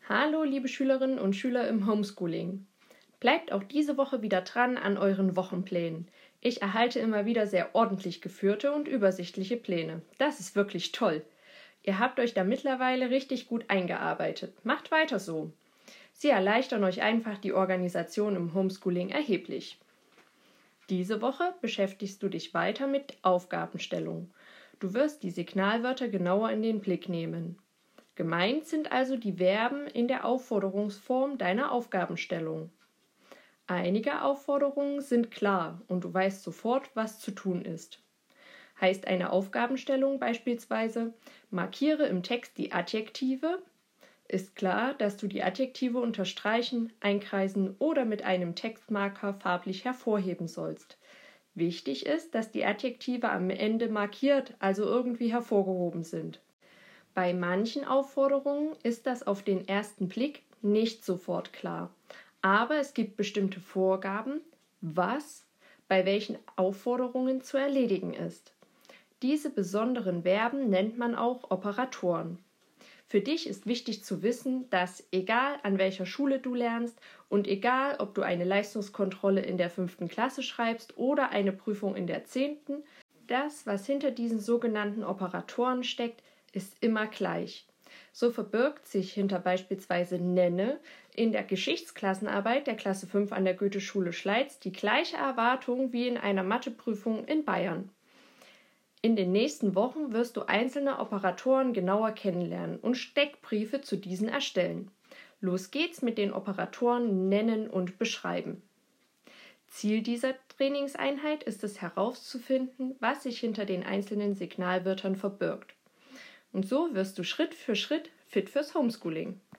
Hallo, liebe Schülerinnen und Schüler im Homeschooling. Bleibt auch diese Woche wieder dran an euren Wochenplänen. Ich erhalte immer wieder sehr ordentlich geführte und übersichtliche Pläne. Das ist wirklich toll. Ihr habt euch da mittlerweile richtig gut eingearbeitet. Macht weiter so. Sie erleichtern euch einfach die Organisation im Homeschooling erheblich. Diese Woche beschäftigst du dich weiter mit Aufgabenstellung. Du wirst die Signalwörter genauer in den Blick nehmen. Gemeint sind also die Verben in der Aufforderungsform deiner Aufgabenstellung. Einige Aufforderungen sind klar und du weißt sofort, was zu tun ist. Heißt eine Aufgabenstellung beispielsweise, markiere im Text die Adjektive, ist klar, dass du die Adjektive unterstreichen, einkreisen oder mit einem Textmarker farblich hervorheben sollst. Wichtig ist, dass die Adjektive am Ende markiert, also irgendwie hervorgehoben sind. Bei manchen Aufforderungen ist das auf den ersten Blick nicht sofort klar, aber es gibt bestimmte Vorgaben, was bei welchen Aufforderungen zu erledigen ist. Diese besonderen Verben nennt man auch Operatoren. Für dich ist wichtig zu wissen, dass egal an welcher Schule du lernst und egal ob du eine Leistungskontrolle in der 5. Klasse schreibst oder eine Prüfung in der 10., das, was hinter diesen sogenannten Operatoren steckt, ist immer gleich. So verbirgt sich hinter beispielsweise nenne in der Geschichtsklassenarbeit der Klasse 5 an der Goetheschule Schleiz die gleiche Erwartung wie in einer Matheprüfung in Bayern. In den nächsten Wochen wirst du einzelne Operatoren genauer kennenlernen und Steckbriefe zu diesen erstellen. Los geht's mit den Operatoren nennen und beschreiben. Ziel dieser Trainingseinheit ist es herauszufinden, was sich hinter den einzelnen Signalwörtern verbirgt. Und so wirst du Schritt für Schritt fit fürs Homeschooling.